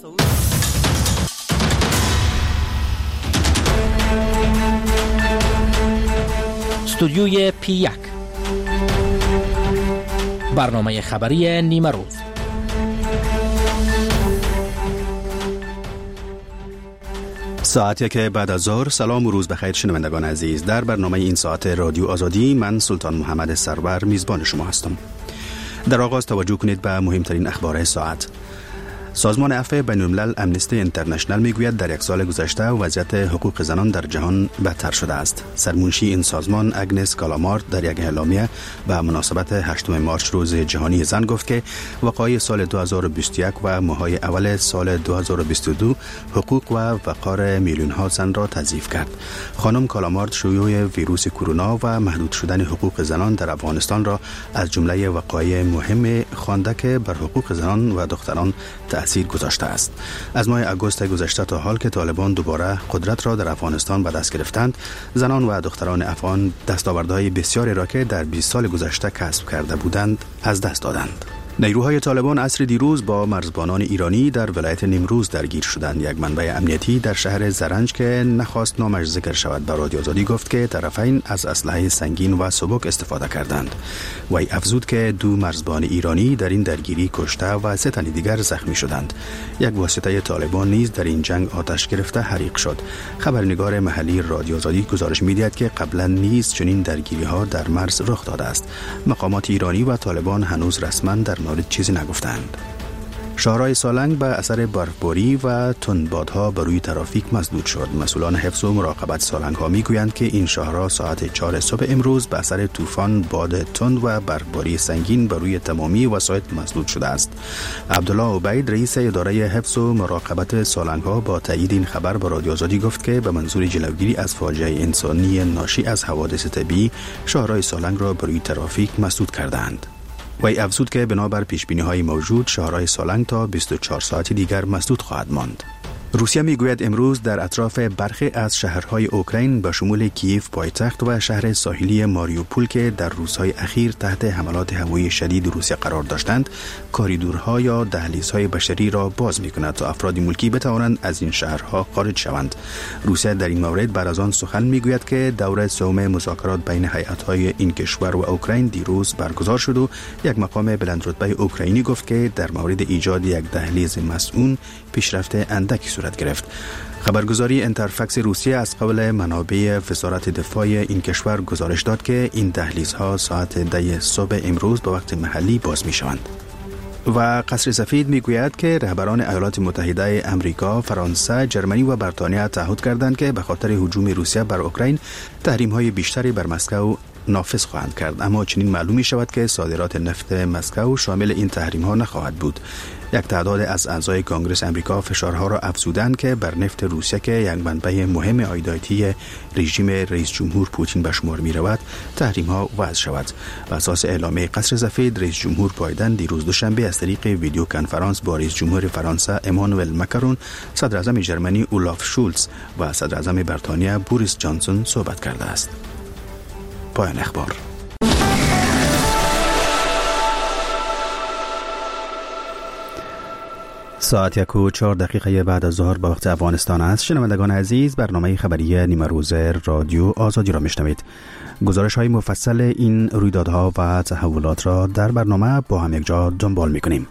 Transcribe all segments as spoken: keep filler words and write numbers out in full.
استودیوی پی یک، برنامه خبری نیمه روز. ساعتی که بعد از ظهر. سلام و روز بخیر شنوندگان عزیز. در برنامه این ساعت رادیو آزادی من سلطان محمد سرور میزبان شما هستم. در آغاز توجه کنید به مهمترین اخبار ساعت. سازمان عفو بین‌الملل امنستی اینترنشنال میگوید در یک سال گذشته وضعیت حقوق زنان در جهان بدتر شده است. سرمنشی این سازمان اگنس کالامارد در یک اعلامیه به مناسبت هشتم مارچ روز جهانی زن گفت که وقایع سال دو هزار و بیست و یک و ماه‌های اول سال دو هزار و بیست و دو حقوق و وقار میلیون ها زن را تضعیف کرد. خانم کالامارد شیوع ویروس کرونا و محدود شدن حقوق زنان در افغانستان را از جمله وقایع مهم خوانده که بر حقوق زنان و دختران تأثیر گذاشته است. از ماه آگوست گذشته تا حال که طالبان دوباره قدرت را در افغانستان به دست گرفتند، زنان و دختران افغان دستاوردهای بسیاری را که در بیست سال گذشته کسب کرده بودند از دست دادند. نیروهای طالبان عصر دیروز با مرزبانان ایرانی در ولایت نیمروز درگیر شدند. یک منبع امنیتی در شهر زرنج که نخواست نامش ذکر شود به رادیو آزادی گفت که طرفین از اسلحه سنگین و سبک استفاده کردند. وی افزود که دو مرزبان ایرانی در این درگیری کشته و سه تن دیگر زخمی شدند. یک واسطه طالبان نیز در این جنگ آتش گرفته حریق شد. خبرنگار محلی رادیو آزادی گزارش می‌دهد که قبلا نیز چنین درگیری‌ها در مرز رخ داده است. مقامات ایرانی و طالبان هنوز رسما در مورد چیزی نگفتند. شهرهای سالنگ به اثر برفباری و تندبادها بر روی ترافیک مسدود شد. مسئولان حفظ و مراقبت سالنگ ها میگویند که این شهرها ساعت چهار صبح امروز به اثر طوفان، باد تند و برفباری سنگین بر روی تمامی وسایط مسدود شده است. عبدالله عبید رئیس اداره حفظ و مراقبت سالنگ ها با تایید این خبر به رادیو آزادی گفت که به منظور جلوگیری از فاجعه انسانی ناشی از حوادث طبیعی شهرهای سالنگ را بر روی ترافیک مسدود کردند. وی افزود که بنابر پیشبینی‌های موجود شهرهای سالنگ تا بیست و چهار ساعت دیگر مسدود خواهد ماند. روسیه میگوید امروز در اطراف برخی از شهرهای اوکراین به شمول کیف پایتخت و شهر ساحلی ماریوپول که در روزهای اخیر تحت حملات هوایی شدید روسیه قرار داشتند، کاریدورها یا دهلیزهای بشری را باز می‌کند تا افراد ملکی بتوانند از این شهرها خارج شوند. روسیه در این مورد بعد از آن سخن میگوید که دوره سوم مذاکرات بین هیئت‌های این کشور و اوکراین دیروز برگزار شد و یک مقام بلندرتبه اوکراینی گفت که در مورد ایجاد یک دهلیز مسئول پیشرفت اندکی صورت گرفت. خبرگزاری انترفکس روسیه از قبل منابع وزارت دفاع این کشور گزارش داد که این دهلیزها ساعت ده صبح امروز به وقت محلی باز می شوند. و قصر سفید میگوید که رهبران ایالات متحده امریکا، فرانسه، جرمنی و بریتانیا تعهد کردند که به خاطر هجوم روسیه بر اوکراین تحریم‌های بیشتری بر مسکو نافذ خواهند کرد، اما چنین معلوم می شود که صادرات نفت مسکو شامل این تحریم ها نخواهد بود. یک تعداد از اعضای کنگره امریکا فشارها را افزودند که بر نفت روسیه که یک منبع مهم عایداتی رژیم رئیس جمهور پوتین به شمار می رود تحریم ها وضع شود. بر اساس اعلامیه قصر سفید، رئیس جمهور بایدن دیروز دوشنبه از طریق ویدیو کنفرانس با رئیس جمهور فرانسه امانوئل مکرون، صدر اعظم جرمنی اولاف شولز و صدر اعظم بریتانیا بوریس جانسون صحبت کرده است. پایان اخبار. ساعت یک و چهار دقیقه بعد از ظهر به وقت افغانستان است. شنوندگان عزیز، برنامه خبری نیمه روز رادیو آزادی را میشنوید. گزارش های مفصل این رویدادها و تحولات را در برنامه با هم یک جا دنبال میکنیم.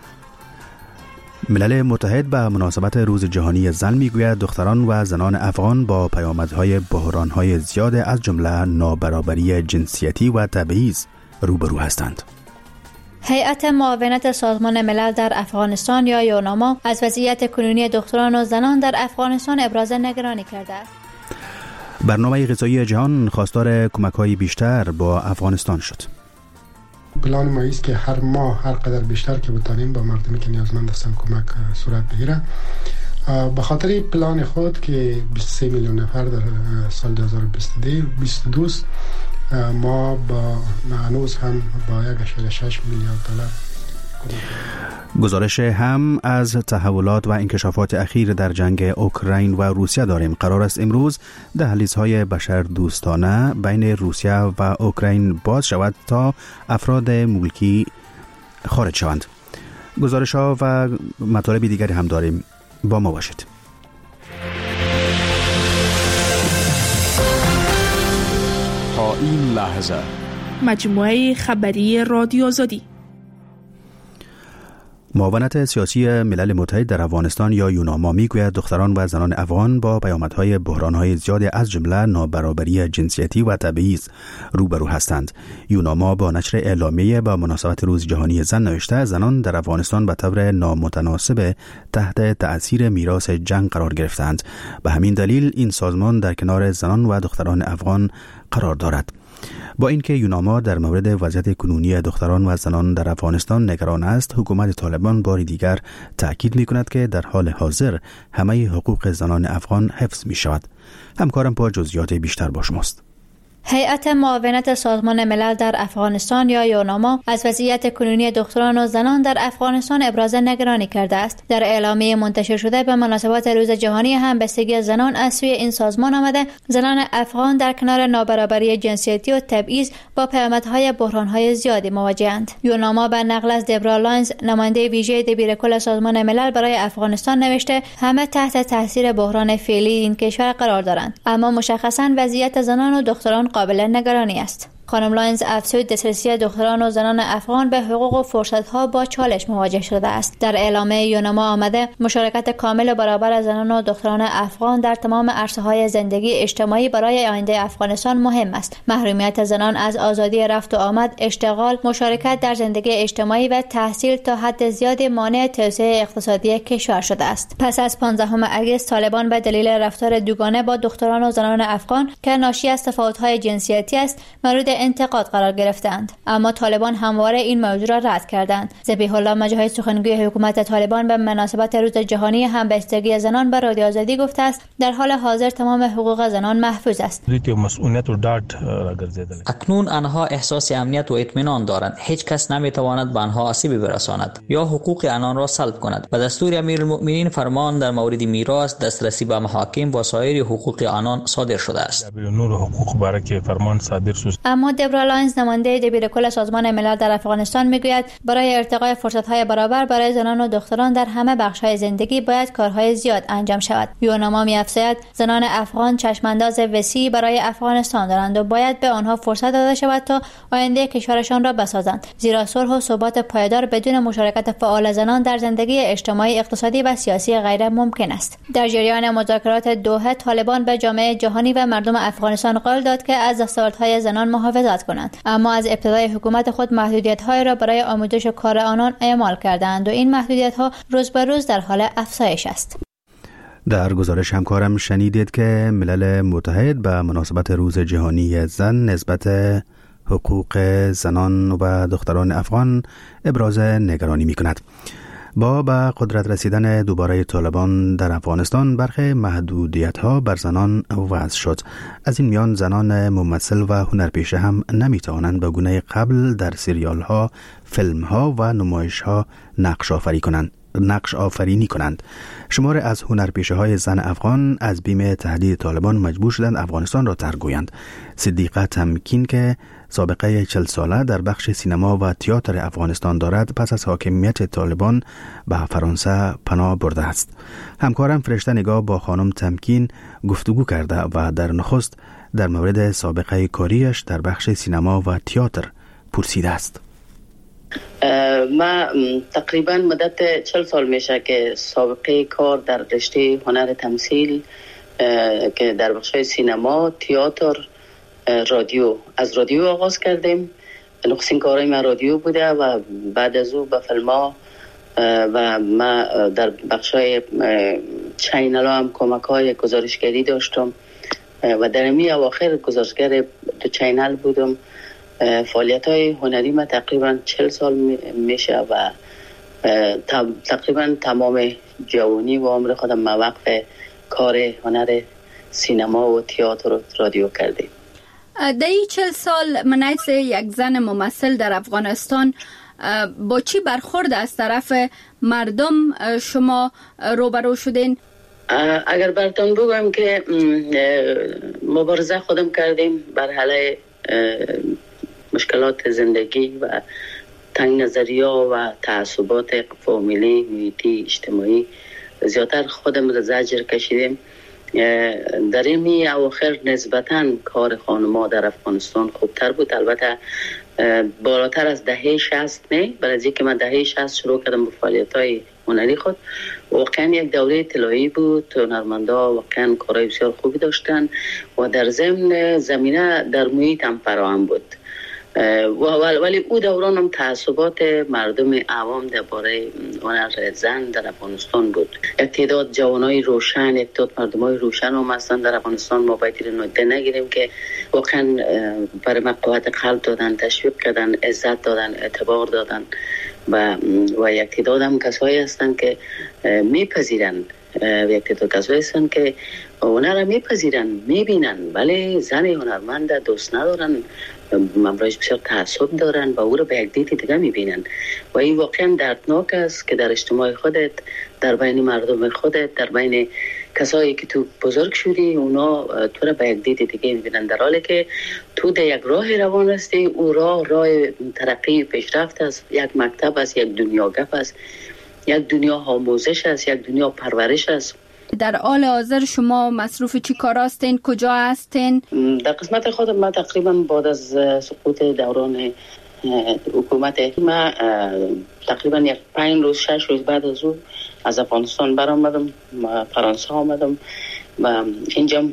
ملل متحد به مناسبت روز جهانی زن میگوید دختران و زنان افغان با پیامدهای بحرانهای زیاد از جمله نابرابری جنسیتی و تبعیض روبرو هستند. هیئت معاونت سازمان ملل در افغانستان یا یوناما از وضعیت کنونی دختران و زنان در افغانستان ابراز نگرانی کرده است. برنامه غذایی جهان خواستار کمک‌های بیشتر با افغانستان شد. پلان ما است که هر ماه هر قدر بیشتر که بتانیم با مردمی که نیازمند هستند کمک صورت بگیره. به خاطر پلان خود که بیست و سه میلیون نفر در سال دو هزار و بیست و دو ما با هنوز هم با یک ممیز شش میلیارد دلار. گزارش هم از تحولات و انکشافات اخیر در جنگ اوکراین و روسیه داریم. قرار است امروز دهلیزهای بشر دوستانه بین روسیه و اوکراین باز شود تا افراد ملکی خارج شوند. گزارش ها و مطالب دیگری هم داریم، با ما باشید. تا این لحظه مجموعه خبری رادیو آزادی. معاونت سیاسی ملل متحد در افغانستان یا یوناما میگوید دختران و زنان افغان با پیامدهای بحرانهای زیاد از جمله نابرابری جنسیتی و تبعیض روبرو هستند. یوناما با نشر اعلامیه با مناسبت روز جهانی زن نوشته زنان در افغانستان به طور نامتناسب تحت تأثیر میراث جنگ قرار گرفتند. به همین دلیل این سازمان در کنار زنان و دختران افغان قرار دارد. با اینکه یوناما در مورد وضعیت کنونی دختران و زنان در افغانستان نگران است، حکومت طالبان بار دیگر تأکید می‌کند که در حال حاضر همه حقوق زنان افغان حفظ می‌شود. همکارم با جزئیات بیشتر با شماست. هیئت معاونت سازمان ملل در افغانستان یا یوناما از وضعیت کنونی دختران و زنان در افغانستان ابراز نگرانی کرده است. در اعلامیه منتشر شده به مناسبت روز جهانی همبستگی زنان از سوی این سازمان آمده زنان افغان در کنار نابرابری جنسیتی و تبعیض با پیامدهای بحرانهای زیادی مواجه‌اند. یوناما به نقل از دبرا لاینز نماینده ویژه دبیرکل سازمان ملل برای افغانستان نوشته همه تحت تاثیر بحران فعلی این کشور قرار دارند، اما مشخصاً وضعیت زنان و دختران قابل نگرانی است. خانم لاینز افزود دسترسی دختران و زنان افغان به حقوق و فرصت‌ها با چالش مواجه شده است. در اعلامیه یوناما آمده مشارکت کامل و برابر زنان و دختران افغان در تمام عرصه‌های زندگی اجتماعی برای آینده افغانستان مهم است. محرومیت زنان از آزادی رفت و آمد، اشتغال، مشارکت در زندگی اجتماعی و تحصیل تا حد زیادی مانع توسعه اقتصادی کشور شده است. پس از پانزدهم آگوست طالبان به دلیل رفتار دوگانه با دختران و زنان افغان که ناشی از تفاوت‌های جنسیتی است، مورد انتقاد قرار گرفتند، اما طالبان همواره این موضوع را رد کردند. ذبیح الله مجاهد سخنگوی حکومت طالبان به مناسبت روز جهانی همبستگی زنان به رادیو آزادی گفته است در حال حاضر تمام حقوق زنان محفوظ است. اکنون آنها احساس امنیت و اطمینان دارند. هیچ کس نمیتواند به آنها آسیبی برساند یا حقوق آنان را سلب کند. به دستور امیرالمؤمنین فرمان در مورد میراث، دسترسی به محاکم و سایر حقوق آنان صادر شده است. اما دبرا لاینز نماینده دبیرکل سازمان ملل در افغانستان میگوید برای ارتقای فرصت‌های برابر برای زنان و دختران در همه بخش‌های زندگی باید کارهای زیاد انجام شود. یوناما می‌افزاید زنان افغان چشمانداز وسیعی برای افغانستان دارند و باید به آنها فرصت داده شود تا آینده کشورشان را بسازند، زیرا صلح و ثبات پایدار بدون مشارکت فعال زنان در زندگی اجتماعی، اقتصادی و سیاسی غیر ممکن است. در جریان مذاکرات دوحه طالبان به جامعه جهانی و مردم افغانستان قول داد که از دستاوردهای زنان محافظت کنند، اما از ابتدای حکومت خود محدودیت‌های را برای آموزش و کار آنان اعمال کردند و این محدودیت‌ها روز به روز در حال افزایش است. در گزارش همکارم شنیدید که ملل متحد به مناسبت روز جهانی زن نسبت حقوق زنان و دختران افغان ابراز نگرانی می‌کند. با به قدرت رسیدن دوباره طالبان در افغانستان برخی محدودیت‌ها بر زنان وضع شد. از این میان زنان ممثل و هنرپیشه هم نمی‌توانند به گونه قبل در سریال‌ها، فیلم‌ها و نمایش‌ها نقش آفرینی کنند. نقش آفرینی کنند. شمار از هنرپیشه‌های زن افغان از بیم تهدید طالبان مجبور شدند افغانستان را ترک گویند. صدیقه تمکین که سابقه چهل ساله در بخش سینما و تئاتر افغانستان دارد، پس از حاکمیت طالبان به فرانسه پناه برده است. همکارم فرشته نگاه با خانم تمکین گفتگو کرده و در نخست در مورد سابقه کاریش در بخش سینما و تئاتر پرسیده است. ما تقریبا مدت چهل سال میشه که سابقه کار در رشته هنر تمثیل که در بخش سینما، تئاتر، رادیو، از رادیو آغاز کردیم. نخستین کارهای من رادیو بوده و بعد از او به فیلم‌ها و ما در بخشای چینل هم کمک‌های گزارشگری داشتم و در امی اواخر گزارشگر دو چینل بودم. فعالیت‌های هنری ما تقریبا چهل سال میشه و تقریبا تمام جوانی و عمر خودم ما وقف کار هنر سینما و تئاتر و رادیو کردیم. در این چهل سال منیت یک زن ممثل در افغانستان با چی برخورد از طرف مردم شما روبرو شدین؟ اگر براتون بگم که مبارزه خودم کردیم بر حل مشکلات زندگی و تنگ نظریا و تعصبات فامیلی، محیطی، اجتماعی زیادتر خودم را زجر کشیدیم. در این اواخر نسبتاً کار خانم‌ها در افغانستان خوبتر بود، البته بالاتر از دهه شصت نه، برای از اینکه من دهه شصت شروع کردم به فعالیت‌های هنری خود. واقعا یک دوره طلایی بود، هنرمندا واقعا کارهای بسیار خوبی داشتن و در ضمن زمینه در محیط هم فراهم بود. ولی او دوران هم تعصبات مردم عوام درباره هنر زن در افغانستان بود. تعداد جوانای روشن، تعداد مردمای روشن هم هستن در افغانستان، ما باید این نکته نگیریم که واقعا برای ما قوت قلب دادن، تشویق کردن، عزت دادن، اعتبار دادن و و یک تعداد هم کسایی هستن که میپذیرن، یک تعداد کسایی هستن که هنر میپذیرن، میبینن، ولی زن هنرمند دوست ندارن، امروز بسیار تعصب دارن و او رو به یک دید دیگه میبینن و این واقعا دردناک است که در اجتماع خودت، در بین مردم خودت، در بین کسایی که تو بزرگ شدی، اونا تو رو به یک دید دیگه میبینن، در حالی که تو در یک راه روان هستی. او راه راه ترقی پیشرفت است، یک مکتب است، یک دنیا گپ است، یک دنیا آموزش است، یک دنیا پرورش است. در حال حاضر شما مصروف چی کار هستین؟ کجا هستین؟ در قسمت خودم ما تقریبا بعد از سقوط دوران حکومت ما تقریبا یک پنج روز شش روز بعد از او از افغانستان برآمدم، فرانسه آمدم و اینجا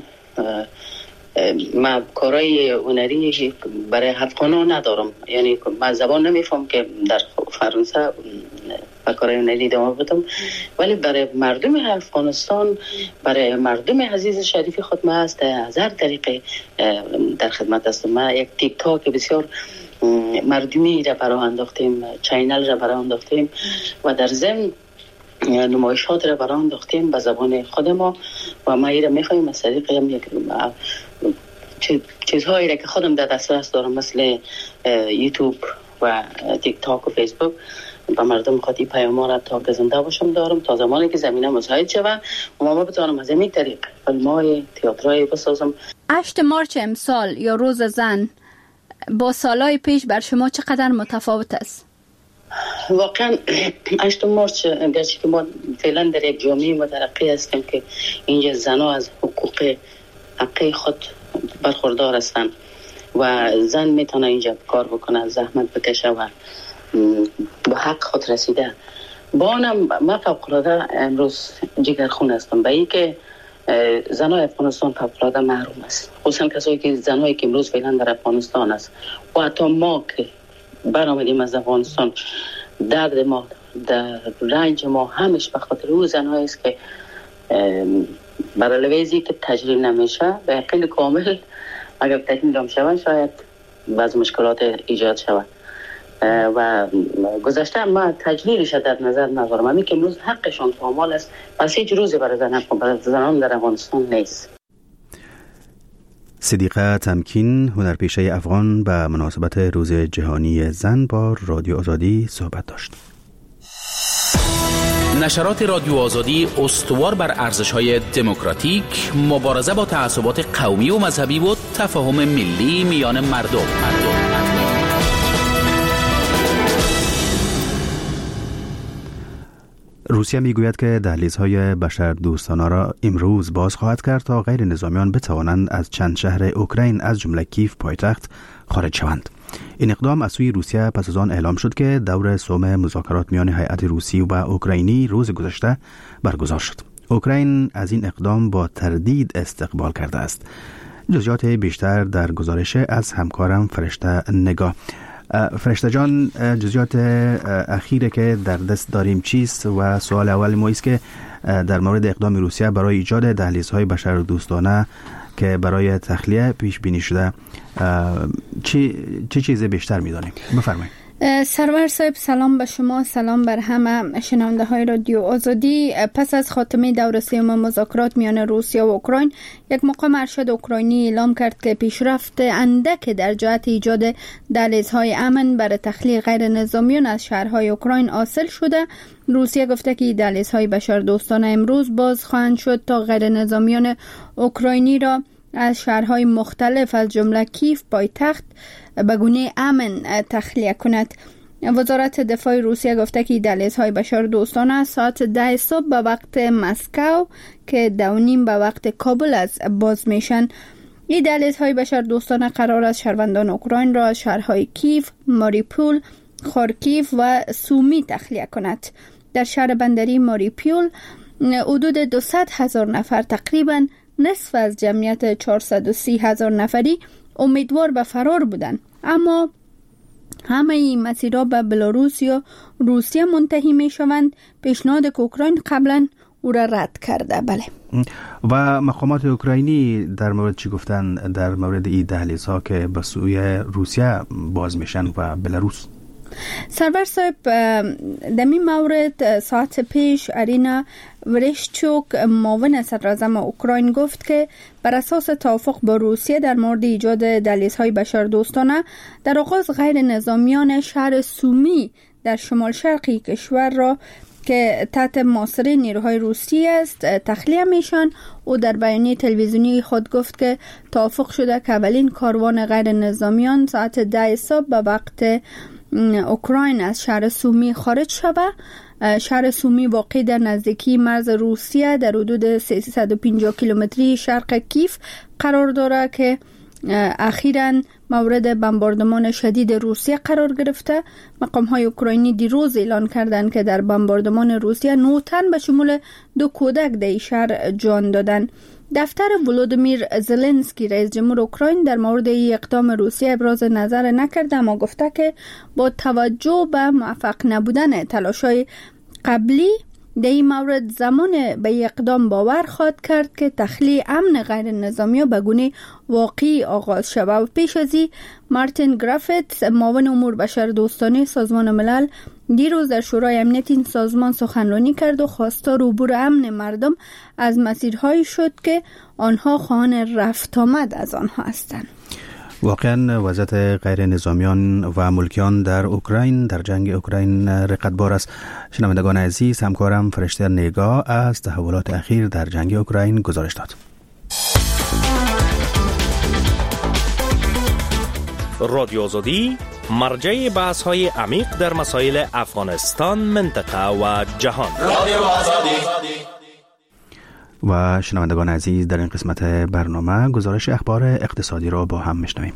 ما کارهای هنری برای افغانان ندارم، یعنی من زبان نمیفهم که در فرانسه و کارهای هنری ادامه بدم، ولی برای مردم افغانستان، برای مردم عزیز شریف خود ما از هزار طریقه در خدمت هستم. ما یک تیک تاک بسیار مردمی را برای انداختیم، چینل را برای انداختیم و در ضمن نمایشات را برای انداختیم به زبان خود ما و ما این را میخواییم از طریق یک چیزهایی را که خودم در دسترس دارم مثل یوتیوب و تیک تاک و فیسبوک و مردم خاطی پیام را تا گزنده باشم دارم تا زمانی که زمینه مساعد شود و ما بتوانم از این طریق فیلم‌های تئاترای بسازم. هشت مارچ امسال یا روز زن با سالهای پیش بر شما چقدر متفاوت است؟ واقعا هشت مارچ گرچه که ما فعلا در یک جامعه مترقی هستیم که اینجا زنها از حقوق حقی خود برخوردار هستند و زن میتونه اینجا کار بکنه، زحمت بکشه و به حق خود رسیده. با آنم من فوق‌العاده امروز جگرخون هستم به این که زنای افغانستان فوق‌العاده محروم است، خصوصا کسایی که زنایی که امروز فعلا در افغانستان است و حتی ما که برآمدیم از افغانستان، درد ما، در رنج ما همش به خاطر او زنهایی است که برای لویزی که تجلیل نمیشه به یقین کامل اگر تجلیل هم شود شاید بعض مشکلات ایجاد شود و گذشته ما تجلیلش در نظر ندارم. همین که امروز حقشان پامال است، پس هیچ روزی برای زنان برای زنان در افغانستان نیست. صدیقه تمکین، هنرپیشه افغان، به مناسبت روز جهانی زن با رادیو آزادی صحبت داشت. نشرات رادیو آزادی استوار بر ارزش‌های دموکراتیک، مبارزه با تعصبات قومی و مذهبی و تفاهم ملی میان مردم. مردم. روسیه میگوید که دهلیزهای بشردوستانه را امروز باز خواهد کرد تا غیر نظامیان بتوانند از چند شهر اوکراین از جمله کیف پایتخت خارج شوند. این اقدام از سوی روسیه پس از آن اعلام شد که دور سوم مذاکرات میان هیئت روسی و اوکراینی روز گذشته برگزار شد. اوکراین از این اقدام با تردید استقبال کرده است. جزئیات بیشتر در گزارش از همکارم فرشته نگاه. فرشته جان، جزئیات اخیره که در دست داریم چیست و سوال اول ما است که در مورد اقدام روسیه برای ایجاد دهلیزهای بشردوستانه که برای تخلیه پیش بینی شده چه چه چیز بیشتر می‌دانیم؟ بفرمایید. سرور صاحب سلام به شما، سلام بر همه شنونده های رادیو آزادی. پس از خاتمه دور سوم مذاکرات میان روسیه و اوکراین، یک مقام ارشد اوکراینی اعلام کرد که پیشرفت اندک در جهت ایجاد دهلیزهای امن برای تخلیه غیر نظامیان از شهرهای اوکراین حاصل شده. روسیه گفته که دهلیزهای بشردوستانه امروز باز خواهند شد تا غیر نظامیان اوکراینی را از شهرهای مختلف از جمله کیف پایتخت به گونه امن تخلیه کند. وزارت دفاع روسیه گفته که دهلیزهای بشر دوستانه ساعت ده صبح به وقت مسکو که دو نیم به وقت کابل از باز میشن. این دهلیزهای بشر دوستانه قرار است شهروندان اوکراین را از شهرهای کیف، ماریپول، خارکیف و سومی تخلیه کند. در شهر بندری ماریپول حدود دویست هزار نفر، تقریبا نصف از جمعیت چهارصد و سی هزار نفری امیدوار به فرار بودند، اما همه این مسیرها به بلاروس یا روسیه منتهی می شوند. پیشنهاد که اوکراین قبلا او را رد کرده. بله. و مقامات اوکراینی در مورد چی گفتن در مورد این دهلیزها که به سوی روسیه باز میشن و بلاروس؟ سرور صاحب در این مورد ساعت پیش ارینا ورشچوک معاون صدراعظم اوکراین گفت که بر اساس توافق با روسیه در مورد ایجاد دهلیزهای بشر دوستانه در آغاز غیر نظامیان شهر سومی در شمال شرقی کشور را که تحت محاصره نیروهای روسی است تخلیه میشن. او در بیانیه تلویزیونی خود گفت که توافق شده که اولین کاروان غیر نظامیان ساعت ده صبح به وقت اوکراین از شهر سومی خارج شود. شهر سومی واقع در نزدیکی مرز روسیه در حدود سیصد و پنجاه کیلومتری شرق کیف قرار دارد که اخیراً مورد بمباردمان شدید روسیه قرار گرفته. مقام‌های اوکراینی دیروز اعلان کردند که در بمباردمان روسیه نه تن به شمول دو کودک در شهر جان دادند. دفتر ولودیمیر زلنسکی رئیس جمهور اوکراین در مورد این اقدام روسیه ابراز نظر نکرده، اما گفته که با توجه به موفق نبودن تلاش‌های قبلی در این مورد زمان به اقدام باور خواهد کرد که تخلیه امن غیر نظامی به گونه واقعی آغاز شود. و پیش از این مارتین گرافیت معاون امور بشر دوستانه سازمان ملل دیروز در شورای امنیت این سازمان سخنرانی کرد و خواستار عبور امن مردم از مسیرهایی شد که آنها خواهان رفت آمد از آنها هستند. واقعا وضعیت غیر نظامیان و ملکیان در اوکراین در جنگ اوکراین رقتبار است. شنوندگان عزیز، همکارم فرشته نگاه از تحولات اخیر در جنگ اوکراین گزارش داد. رادیو آزادی مرجع بحث های عمیق در مسائل افغانستان، منطقه و جهان. رادیو آزادی. و شنوندگان عزیز، در این قسمت برنامه گزارش اخبار اقتصادی را با هم میشنویم.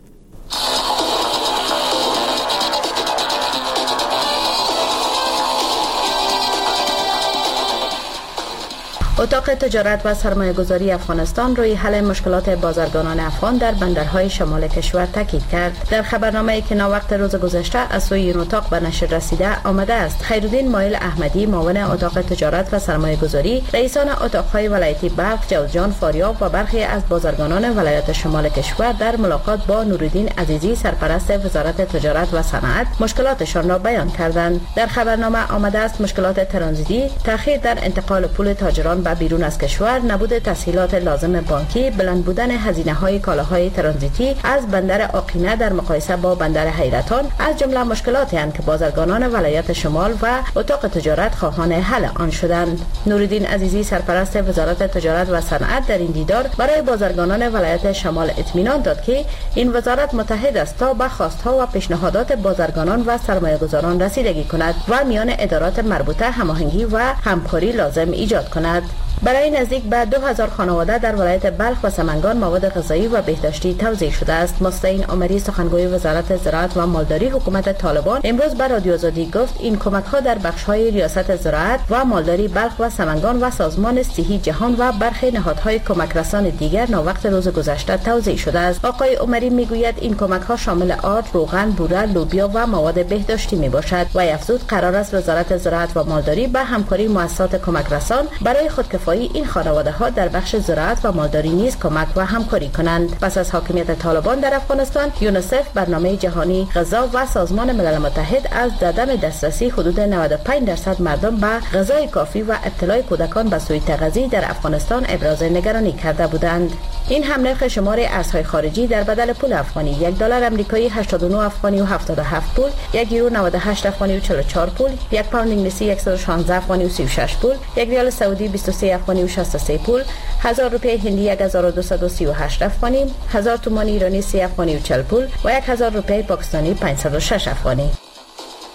اتاق تجارت و سرمایه گذاری افغانستان روی حل مشکلات بازرگانان افغان در بندرهای شمال کشور تاکید کرد. در خبرنامه‌ای که ناوقت روز گذشته از سوی این اتاق به نشر رسیده آمده است، خیرالدین مایل احمدی معاون اتاق تجارت و سرمایه گذاری، رئیسان اتاق‌های ولایتی بلخ، جوزجان، فاریاب و برخی از بازرگانان ولایت شمال کشور در ملاقات با نوردین عزیزی سرپرست وزارت تجارت و صنعت مشکلاتشان را بیان کردند. در خبرنامه آمده است مشکلات ترانزیتی، تأخیر در انتقال پول تاجران به بیرون از کشور، نبود تسهیلات لازم بانکی، بلند بودن هزینه‌های کالاهای ترانزیتی از بندر آقینه در مقایسه با بندر حیرتان از جمله مشکلاتی اند که بازرگانان ولایت شمال و اتاق تجارت خواهان حل آن شدند. نوردین عزیزی سرپرست وزارت تجارت و صنعت در این دیدار برای بازرگانان ولایت شمال اطمینان داد که این وزارت متحد است تا به خواست‌ها و پیشنهادات بازرگانان و سرمایه‌گذاران رسیدگی کند و میان ادارات مربوطه هماهنگی و همکاری لازم ایجاد کند. برای نزدیک به دو هزار خانواده در ولایت بلخ و سمنگان مواد غذایی و بهداشتی توزیع شده است. مستعین عمری سخنگوی وزارت زراعت و مالداری حکومت طالبان امروز به رادیو آزادی گفت این کمک‌ها در بخش‌های ریاست زراعت و مالداری بلخ و سمنگان و سازمان صحی جهان و برخی نهادهای کمک رسان دیگر ناوقت روز گذشته توزیع شده است. آقای عمری میگوید این کمک‌ها شامل آرد، روغن، بوره، لوبیا و مواد بهداشتی میباشد و افزود قرار است وزارت زراعت و مالداری به همکاری مؤسسات کمک رسان برای خودکفایی این خانواده ها در بخش زراعت و مالداری نیز کمک و همکاری کنند. پس از حاکمیت طالبان در افغانستان، یونیسف، برنامه جهانی غذا و سازمان ملل متحد از عدم دسترسی حدود نود و پنج درصد مردم به غذای کافی و ابتلای کودکان به سوء تغذیه در افغانستان ابراز نگرانی کرده بودند. این هم نرخ شمار ارزهای خارجی در بدل پول افغانی: یک دلار آمریکایی هشتاد و نه افغانی و هفتاد و هفت پول، یک یورو نود و هشت افغانی و چهل و چهار پول، یک پوند انگلیسی صد و شانزده افغانی و سی و شش پول، یک ریال سعودی بیست و سه افغانی و شصت و سه پول، هزار روپیه هندی یک هزار و دویست و سی و هشت افغانی، هزار تومان ایرانی سه افغانی و چهل پول و یک هزار روپیه پاکستانی پانصد و شش افغانی.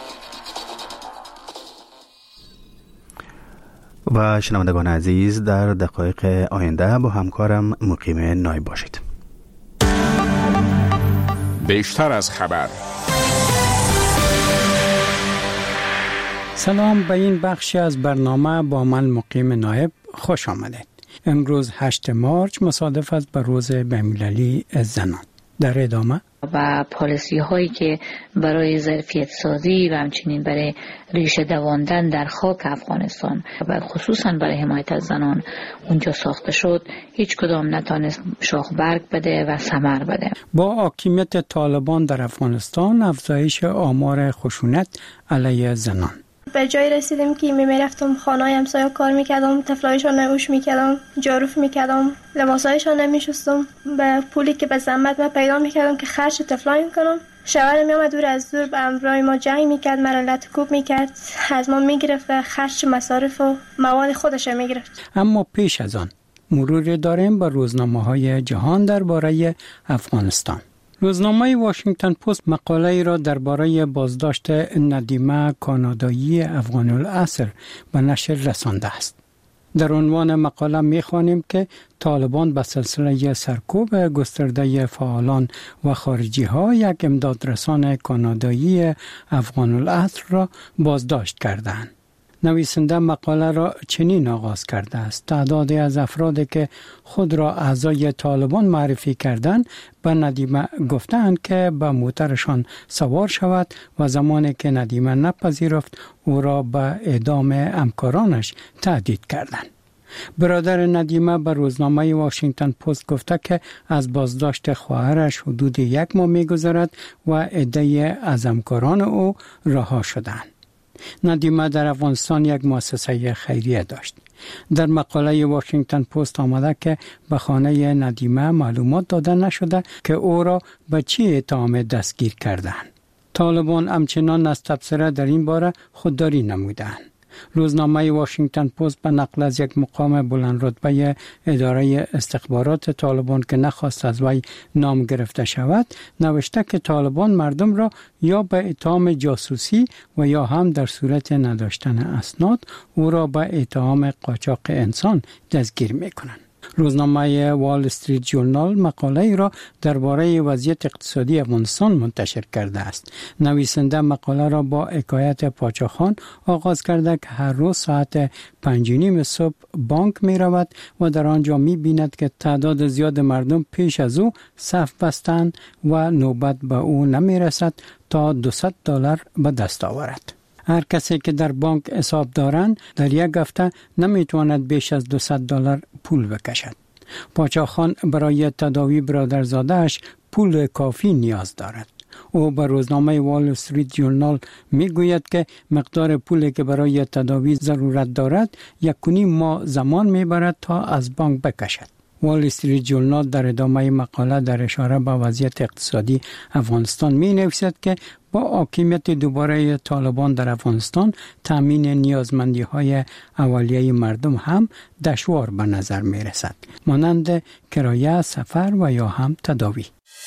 و شنوندگان عزیز در دقایق آینده با همکارم مقیم نایب باشید. بیشتر از خبر. سلام، به این بخشی از برنامه با من مقیم نایب خوش آمدید. امروز هشتم مارس مصادف است به روز بین‌المللی زنان. در ادامه و پالیسی هایی که برای ظرفیت سازی و همچنین برای ریشه دواندن در خاک افغانستان و خصوصا برای حمایت از زنان اونجا ساخته شد، هیچ کدام نتانست شاخ برگ بده و ثمر بده. با حاکمیت طالبان در افغانستان، افزایش آمار خشونت علیه زنان، به جای رسیدیم که می میرفتم خانه همسایه کار میکردم، طفلایشان نوش میکردم، جاروف میکردم، لباسایشان نمیشستم، به پولی که به زحمت من پیدا میکردم که خرج طفلای میکنم. شوهرم میامد دور از دور به همراه ما جنگ میکرد، مرا لطکوب میکرد، از ما میگرفت و خرج مصارف و مواد خودش میگرفت. اما پیش از آن مرور داریم به روزنامه‌های جهان درباره افغانستان. روزنامه واشنگتن پست مقاله ای را درباره بازداشت ندیمه کانادایی افغان الاصل به نشر رسانده است. در عنوان مقاله می‌خوانیم که طالبان به سلسله سرکوب گسترده فعالان و خارجی ها یک امدادرسان کانادایی افغان الاصل را بازداشت کردند. نویسنده مقاله را چنین آغاز کرده است: تعدادی از افرادی که خود را اعضای طالبان معرفی کردند به ندیمه گفتند که به موترشان سوار شود و زمانی که ندیمه نپذیرفت او را به اعدام همکارانش تهدید کردند. برادر ندیمه به روزنامه واشنگتن پست گفته که از بازداشت خواهرش حدود یک ماه می‌گذرد و عده‌ای از همکاران او رها شدند. ندیمه در افغانستان یک مؤسسه خیریه داشت. در مقاله واشنگتن پست آمده که به خانه ندیمه معلومات داده نشده که او را به چه اتهام دستگیر کردند. طالبان همچنان از تبصره در این باره خودداری نمودند. روزنامه واشنگتن پست به نقل از یک مقام بلند رتبه اداره استخبارات طالبان که نخواست از وی نام گرفته شود نوشته که طالبان مردم را یا به اتهام جاسوسی و یا هم در صورت نداشتن اسناد او را به اتهام قاچاق انسان دستگیر می‌کنند. روزنامه وال استریت جورنال مقاله ای را درباره وضعیت اقتصادی افغانستان منتشر کرده است. نویسنده مقاله را با حکایت پاچاخان آغاز کرده که هر روز ساعت پنج و نیم صبح بانک می رود و در آنجا می بیند که تعداد زیاد مردم پیش از او صف بستند و نوبت به او نمی رسد تا دویست دلار به دست آورد. هر کسی که در بانک حساب دارند در یک هفته نمیتواند بیش از دویست دلار پول بکشد. پاچاخان برای تداوی برادرزاده‌اش پول کافی نیاز دارد. او به روزنامه وال استریت جورنال میگوید که مقدار پولی که برای تداوی ضرورت دارد یک و نیم ماه زمان میبرد تا از بانک بکشد. وال استریت جورنال در ادامه مقاله در اشاره به وضعیت اقتصادی افغانستان می نویسد که با حاکمیت دوباره طالبان در افغانستان تامین نیازمندی های اولیه مردم هم دشوار به نظر می رسد، مانند کرایه، سفر و یا هم تداوی.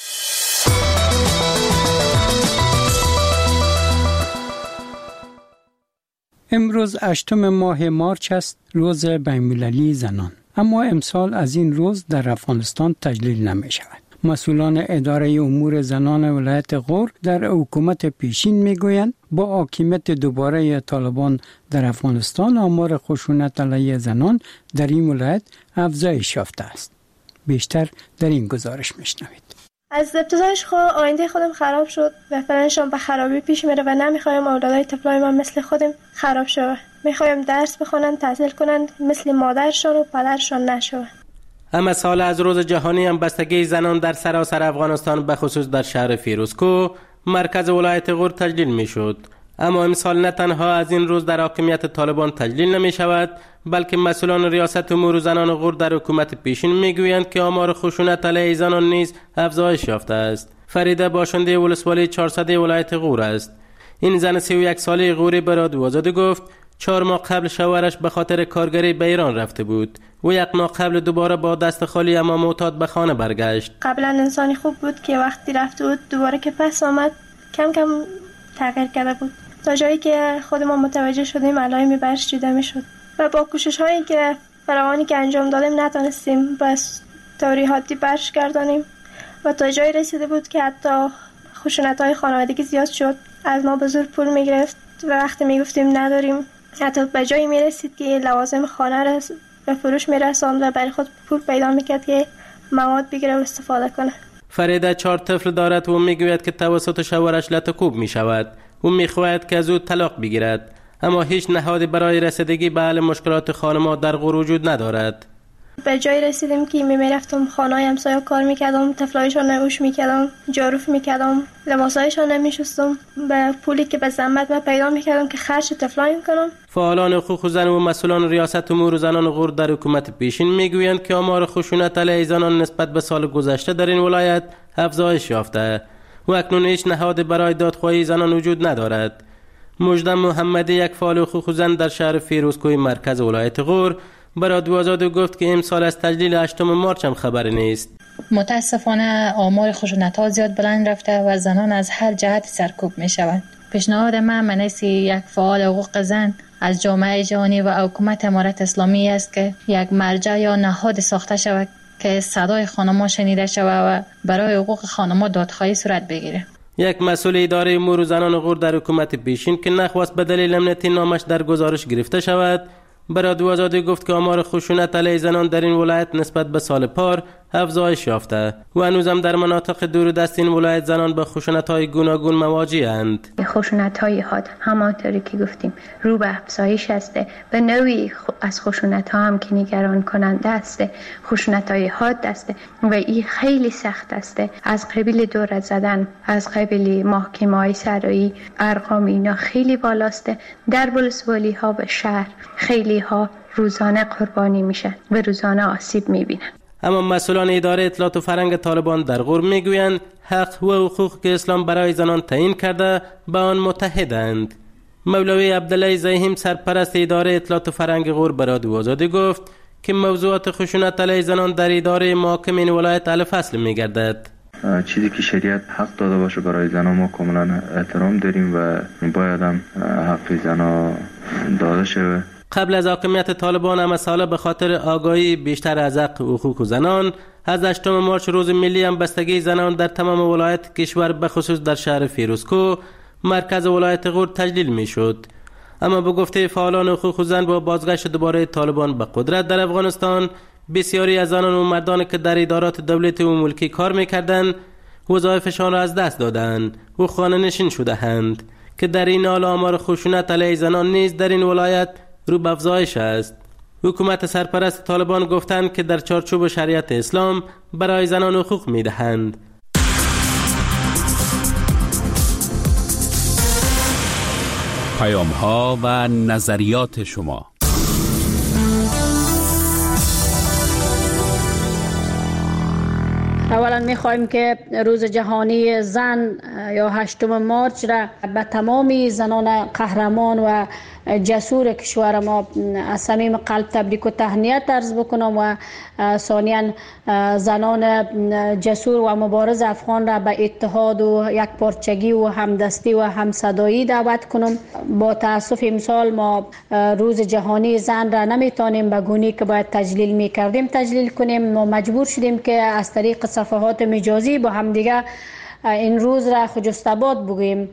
امروز هشتم ماه مارس است، روز بین‌المللی زنان. اما امسال از این روز در افغانستان تجلیل نمی شود. مسئولان اداره امور زنان ولایت غور در حکومت پیشین می گویند با حاکمیت دوباره طالبان در افغانستان آمار خشونت علیه زنان در این ولایت افزایش یافته است. بیشتر در این گزارش میشنوید. از ابتدایش خود آینده خودم خراب شد و فعلاًشان به خرابی پیش میره و نمیخوایم اولادای طفلای من مثل خودم خراب شود. میخوایم درس بخونن، تحصیل کنن، مثل مادرشان و پدرشان نشون. اما سال از روز جهانی همبستگی زنان در سراسر افغانستان به خصوص در شهر فیروزکوه مرکز ولایت غور تجلیل می شد. اما امسال نه تنها از این روز در حاکمیت طالبان تجلیل نمی شود، بلکه مسئولان ریاست امور زنان غور در حکومت پیشین می گویند که آمار خشونت علیه زنان نیز افزایش یافته است. فریده باشنده ولسوالی چهارصد ولایت غور است. این زن سی و یک ساله غوری به رادیو آزادی گفت چهار ماه قبل شوهرش به خاطر کارگری به ایران رفته بود و یک ماه قبل دوباره با دست خالی اما معتاد به خانه برگشت. قبلا انسانی خوب بود که وقتی رفته بود دوباره که پس آمد کم کم تغییر کرده بود تا جایی که خود ما متوجه شدیم علائم برش دیده میشد. و با کوشش هایی که فراوانی که انجام دادیم نتونستیم بس طوری حادی برش گردانیم و تا جایی رسیده بود که حتی خشونت های خانوادگی زیاد شد. از ما به زور پول میگرفت و وقتی میگفتیم نداریم حتی به جایی میرسید که لوازم خانه را به فروش میرساند و برای خود پول پیدا میکرد که مواد بگیره و استفاده کنه. فریده چهار طفل دارد و میگوید که توسط شوهرش لطکوب میشود و میخواهد که از او طلاق بگیرد، اما هیچ نهادی برای رسیدگی به حل مشکلات خانما در غور وجود ندارد. به جایی رسیدیم که می میرفتم خانه همسایه کار میکردم، طفلایشان نوش میکردم، جاروف میکردم، لباسایشان نمیشستم، به پولی که به زحمت من پیدا میکردم که خرج طفلای کنم. فعالان حقوق زن و مسئولان ریاست امور زنان غور در حکومت پیشین میگویند که آمار خشونت علیه زنان نسبت به سال گذشته در این ولایت افزایش یافته و اکنون هیچ نهاد برای دادخواهی زنان وجود ندارد. مجدم محمدی، یک فعال حقوق زن در شهر فیروزکوه مرکز ولایت غور، برای رادیو آزادی گفت که امسال از تجلیل هشتم مارچ هم خبری نیست. متاسفانه آمار خشونت‌ها زیاد بلند رفته و زنان از هر جهت سرکوب می‌شوند. پیشنهاد من منیسی یک فعال حقوق زن از جامعه جهانی و حکومت امارت اسلامی است که یک مرجع یا نهاد ساخته شود که صدای خانم‌ها شنیده شود و برای حقوق خانم‌ها دادخواهی صورت بگیره. یک مسئول اداره امور زنان غور در حکومت پیشین که نخواست به دلیل امنیتی نامش در گزارش گرفته شود، برای رادیو آزادی گفت که آمار خشونت علیه زنان در این ولایت نسبت به سال پار افزایش یافته و هنوزم در مناطق دوردست این ولایت زنان به خشونت‌های گوناگون مواجه‌اند. خشونت‌های حاد همانطوری که گفتیم رو به افزایش است. به نوعی از خشونت‌ها هم که نگران کننده است، خشونت‌های حاد است و این خیلی سخت است. از قبیل دور زدن، از قبیل محکمه‌های سرایی، ارقام اینا خیلی بالاست. در ولسوالی‌ها و شهر خیلی ها روزانه قربانی میشن و روزانه آسیب میبینن. اما مسئولان اداره اطلاعات و فرهنگ طالبان در غور میگویند حق و حقوق که اسلام برای زنان تعیین کرده به آن متحدند. مولوی عبدالله زیهم سرپرست اداره اطلاعات و فرهنگ غور به رادیو آزادی گفت که موضوعات خشونت علیه زنان در اداره محاکم این ولایت اهل فصل میگردد. چیزی که شریعت حق داده باشه برای زنان ما کاملا احترام داریم و باید هم حق زنان داده شود. قبل از حاکمیت طالبان هم ساله به خاطر آگاهی بیشتر از حق حقوق زنان از هشتم مارچ روز ملی همبستگی زنان در تمام ولایت کشور به خصوص در شهر فیروزکوه مرکز ولایت غور تجلیل می شد. اما به گفته فعالان حقوق زن با بازگشت دوباره طالبان به قدرت در افغانستان، بسیاری از زنان و مردان که در ادارات دولتی و ملکی کار می‌کردند وظایفشان را از دست دادند و خانه نشین شده‌اند که در این حال آمار خشونت علیه زنان نیز در این ولایت رو به افزایش است. حکومت سرپرست طالبان گفتند که در چارچوب شریعت اسلام برای زنان حقوق می‌دهند. پیام‌ها و نظریات شما. اولا می‌خوایم که روز جهانی زن یا هشتم مارچ را به تمامی زنان قهرمان و جسور کشور ما از صمیم قلب تبریک و تهنیت عرض بکنم و ثانیاً زنان جسور و مبارز افغان را به اتحاد و یک پارچگی و همدستی و همصدایی دعوت کنم. با تأسف امسال ما روز جهانی زن را نمیتونیم به گونه‌ای که باید تجلیل میکردیم تجلیل کنیم. ما مجبور شدیم که از طریق صفحات مجازی با هم دیگه این روز را خجست‌آباد بگوییم.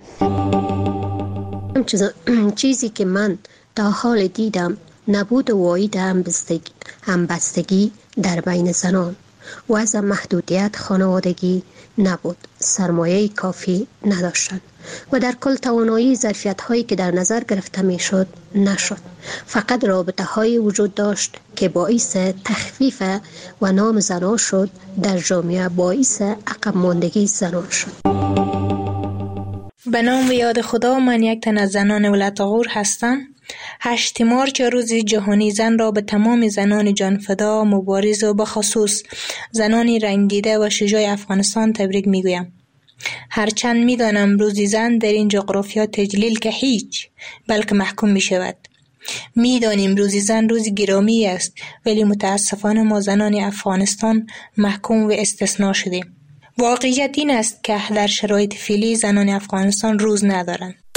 چیزی که من تا حال دیدم نبود واحد همبستگی, همبستگی در بین زنان و از محدودیت خانوادگی نبود، سرمایه کافی نداشتند و در کل توانایی ظرفیت هایی که در نظر گرفته می شد نشد. فقط رابطه های وجود داشت که باعث تخفیف و نام زنان شد در جامعه، باعث عقب ماندگی زنان شد. به نام و یاد خدا، من یک تن از زنان ولایت غور هستم. هشتم مارچ روز جهانی زن را به تمام زنان جانفدا، مبارز و بخصوص زنان رنگیده و شجاع افغانستان تبریک میگویم. هرچند میدانم روز زن در این جغرافیا تجلیل که هیچ بلکه محکوم می شود. میدانیم روز زن روز گرامی است، ولی متاسفانه ما زنان افغانستان محکوم و استثناء شدیم. واقعیت این است که در شرایط فعلی زنان افغانستان روز ندارند.